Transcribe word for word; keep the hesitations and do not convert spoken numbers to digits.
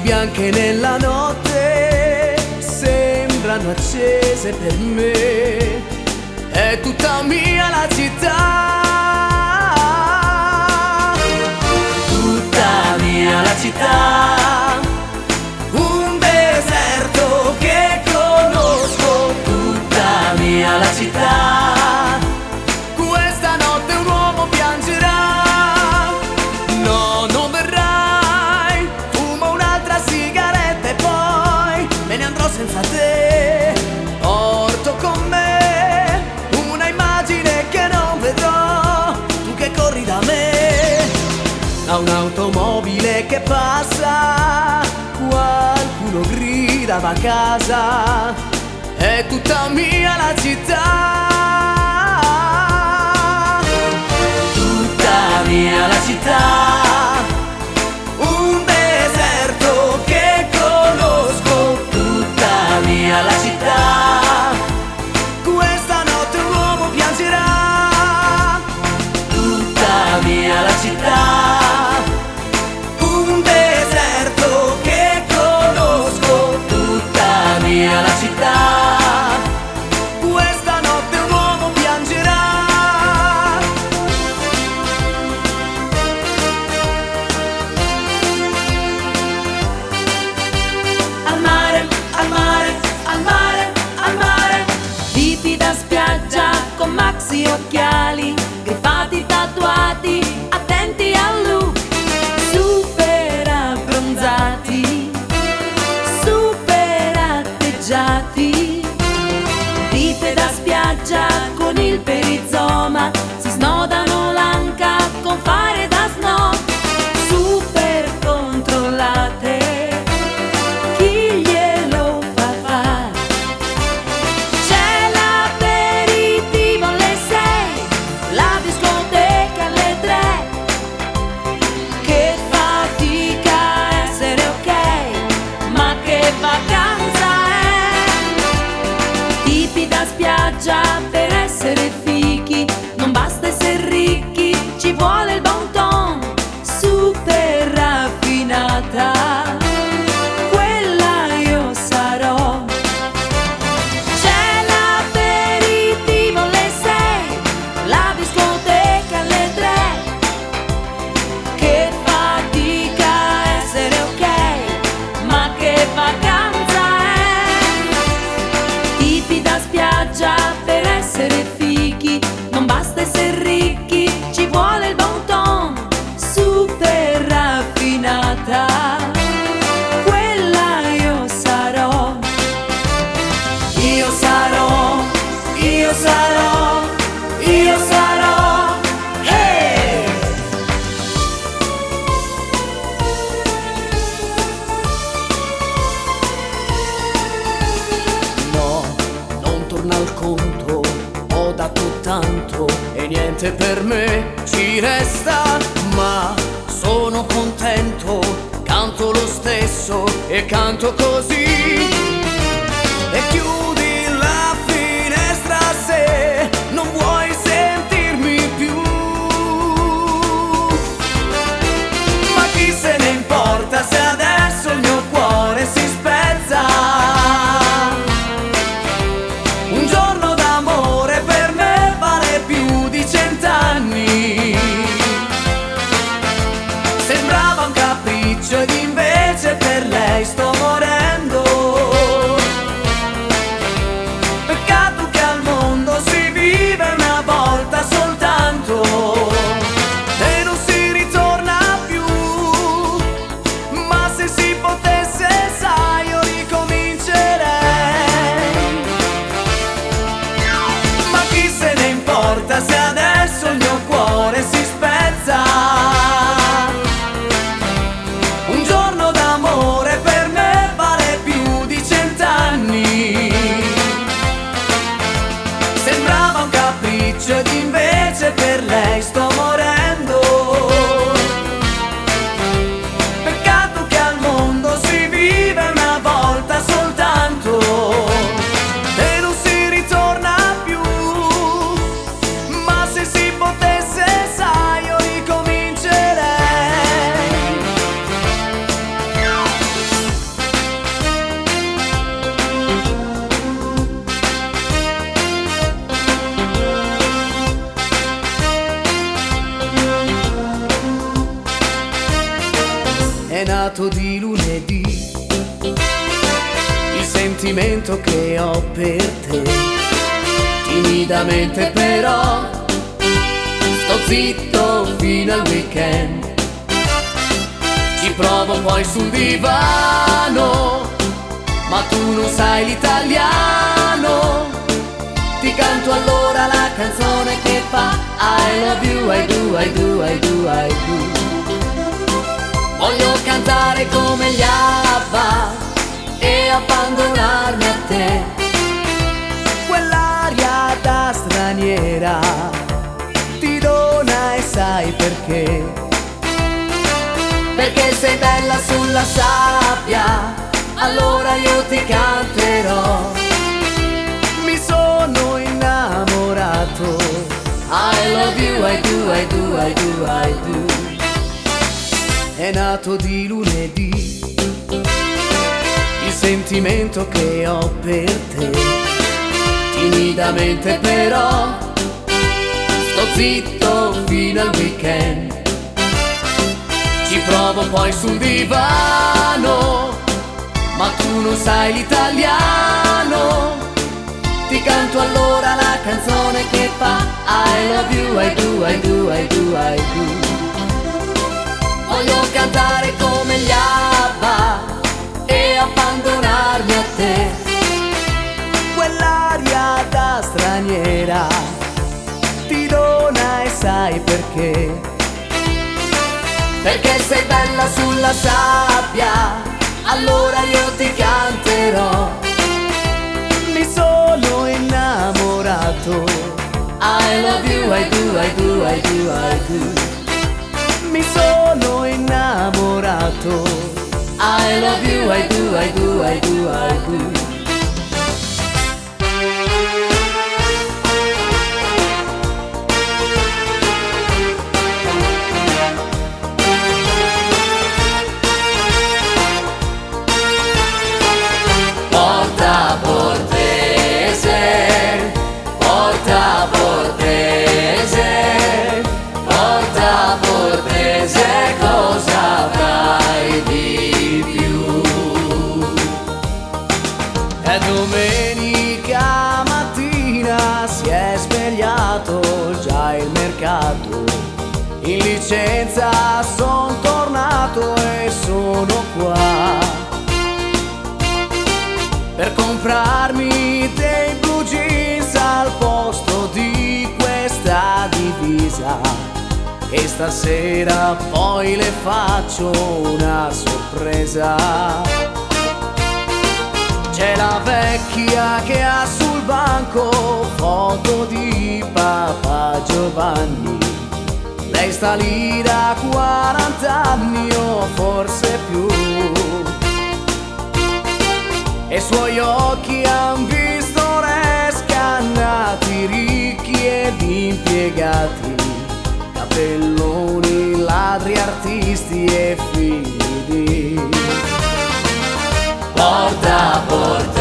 bianche nella notte sembrano accese per me. È tutta mia la città, tutta mia la città, un deserto che conosco, tutta mia la città. Questa notte un uomo piangerà, no, non verrai, fumo un'altra sigaretta e poi me ne andrò senza te. Porto con me una immagine che non vedrò, tu che corri da me. A un'automobile che passa, qualcuno grida va a casa, è tutta mia la città, tutta mia la città, un deserto che conosco, tutta mia la città. Questa notte un uomo piangerà, tutta mia la città, un deserto che conosco, tutta mia la città. Questa notte un uomo piangerà. Al mare, al mare, al mare, al mare, tipi da spiaggia con maxi occhiali, griffati tatuati, attenti al look, super abbronzati, super atteggiati. Tipi da spiaggia con il perizoma, si snodano l'anca con fare da snob, super controllate. Chi glielo fa fare? C'è l'aperitivo alle sei, la discoteca alle tre. Che fatica essere ok, ma che vacanza è! Tipi da spiaggia per essere fichi, non basta essere ricchi, ci vuole il bon ton, super raffinata. Quella io sarò. C'è l'aperitivo alle sei, la discoteca alle tre. Che fatica essere ok, ma che vacanza è! Tipi da spiaggia per essere fichi, non basta essere ricchi, ci vuole il bon ton, super raffinata. Quella io sarò. Io sarò, io sarò, io sarò, hey! No, non torna al conto, ho dato tanto e niente per me ci resta, ma sono contento, canto lo stesso e canto così. E chiudi la finestra se non vuoi sentirmi più. Ma chi se ne importa se adesso il mio cuore si spezza. Un giorno d'amore per me vale più di cent'anni. Sembrava un capriccio ed invece per lei sto morendo. nato di lunedì il sentimento che ho per te. Timidamente però sto zitto fino al weekend. Ci provo poi sul divano, ma tu non sai l'italiano. Ti canto allora la canzone che fa I love you, I do, I do, I do, I do. Voglio cantare come gli ABBA e abbandonarmi a te. Quell'aria da straniera ti dona e sai perché? Perché sei bella sulla sabbia, allora io ti canterò. Mi sono innamorato, I love you, I do, I do, I do, I do. È nato di lunedì il sentimento che ho per te. Timidamente però sto zitto fino al weekend. Ci provo poi sul divano, ma tu non sai l'italiano. Ti canto allora la canzone che fa I love you, I do, I do, I do, I do. Voglio cantare come gli ABBA e abbandonarmi a te. Quell'aria da straniera ti dona e sai perché? Perché sei bella sulla sabbia, allora io ti canterò. Mi sono innamorato, I love you, I do, I do, I do, I do. Mi sono innamorato, I love you, I do, I do, I do, I do. Porta Portese, Porta Portese, Porta Portese, cosa avrai di più? È domenica mattina, si è svegliato già il mercato. In licenza son tornato e sono qua per comprarmi dei blue jeans al posto di questa divisa. E stasera poi le faccio una sorpresa. C'è la vecchia che ha sul banco foto di Papa Giovanni. Lei sta lì da quaranta anni o forse più. E i suoi occhi han visto re scannati, ricchi ed impiegati, capelloni, ladri, artisti e figli di Porta Porta.